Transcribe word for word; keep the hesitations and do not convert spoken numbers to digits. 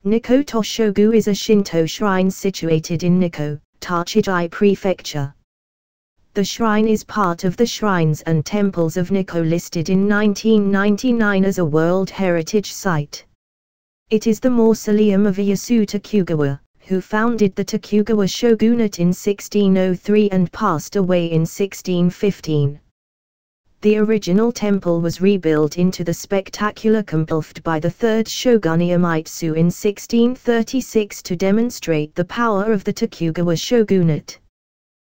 Nikko Toshogu is a Shinto shrine situated in Nikko, Tochigi Prefecture. The shrine is part of the Shrines and Temples of Nikko listed in nineteen ninety-nine as a World Heritage Site. It is the mausoleum of Ieyasu Tokugawa, who founded the Tokugawa shogunate in sixteen oh three and passed away in sixteen fifteen. The original temple was rebuilt into the spectacular complex by the third shogun Ieyasu in sixteen thirty-six to demonstrate the power of the Tokugawa shogunate.